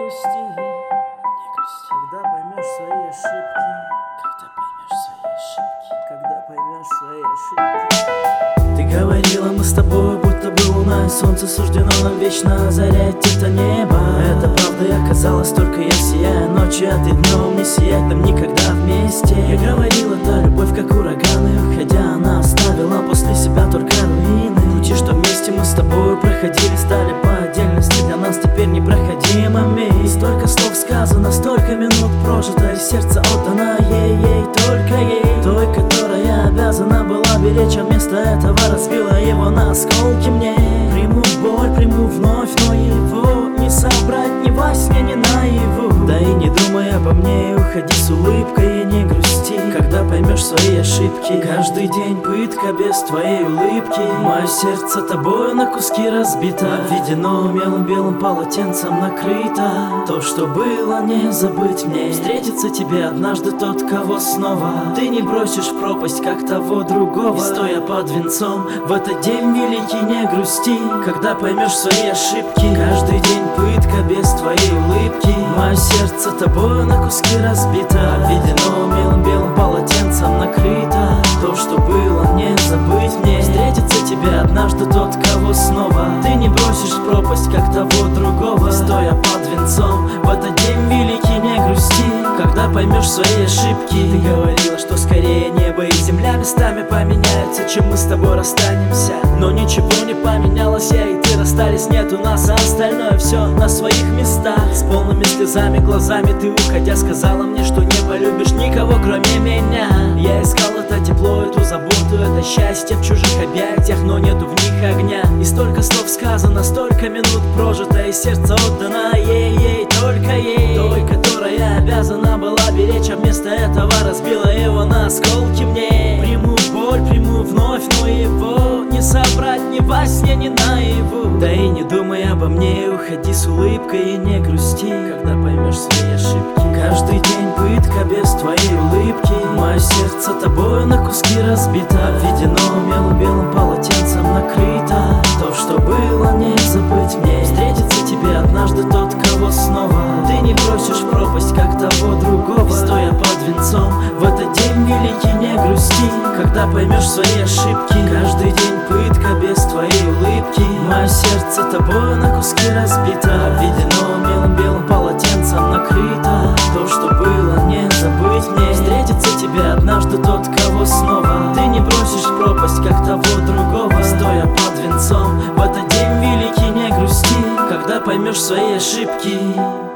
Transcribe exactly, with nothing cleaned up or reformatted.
грусти, не грусти. Когда поймешь свои ошибки, когда поймешь свои ошибки, когда поймешь свои ошибки. Ты говорила, мы с тобой будто бы луна и солнце, суждено нам вечно озарять это небо. Это правда, и оказалось, только я сияю ночью, а ты днем не сиять нам никогда вместе. Я говорила, да, любовь как ураган, и уходя она оставила после себя только руины. Пути, что вместе мы с тобой проходили, стали по отдельности для нас теперь непроходимыми. Столько слов сказано, столько минут прожито, и сердце отдано ей, ей, только ей, той, которая обязана была беречь, а вместо этого разбила его на осколки мне. Приму боль, приму вновь, но его не собрать ни во сне, ни наяву. Да и не думай обо мне, уходи с улыбкой и не грусти, когда поймешь свои ошибки. Каждый день пытка без твоей улыбки. Мое сердце тобою на куски разбито, обведено мелом белым полотенцем накрыто. То, что было, не забыть мне. Встретится тебе однажды тот, кого снова ты не бросишь в пропасть, как того другого. И стоя под венцом в этот день великий, не грусти, когда поймешь свои ошибки. Каждый день пытка без твоей улыбки. Мое сердце тобою на куски разбито, обведено мелом белым полотенцем накрыто. То, что было, не забыть мне. Встретится тебе однажды тот, кого снова ты не бросишь в пропасть, как того другого. Стоя под венцом в этот день великий, не грусти, когда поймешь свои ошибки. Ты говорила, что скорее небо и земля местами поменяются, чем мы с тобой расстанемся. Но ничего не поменялось, я и ты расстались, нет у нас, а остальное все на своих местах. С полными слезами глазами ты, уходя, сказала мне, что не полюбишь никого, кроме меня. Я искал это тепло, эту заботу, это счастье в чужих объятиях, но нету в них огня. И столько слов сказано, столько минут прожито, и сердце отдано ей, ей, только ей, той, которая обязана была беречь, а вместо этого разбила его на осколки мне. Приму боль, приму вновь, но его не собрать ни во сне, ни наяву. Да и не думай обо мне, уходи с улыбкой и не грусти, когда поймешь свои ошибки. Каждый день пытка без твоей улыбки. Мое сердце тобою на куски разбито, обведено мелом белым полотенцем накрыто. То, что было, не забыть мне. Встретится тебе однажды тот, кого снова ты не бросишь в пропасть, как того другого. И стоя под венцом в этот день великий, не грусти, когда поймешь свои ошибки. Каждый день пытка без твоей улыбки. Мое сердце тобою на куски разбито, обведено мелом белым полотенцем накрыто. То, что было, не забыть мне. Встретится тебе однажды тот, кого снова ты не бросишь в пропасть, как того другого. Стоя под венцом в этот день великий, не грусти, когда поймешь свои ошибки.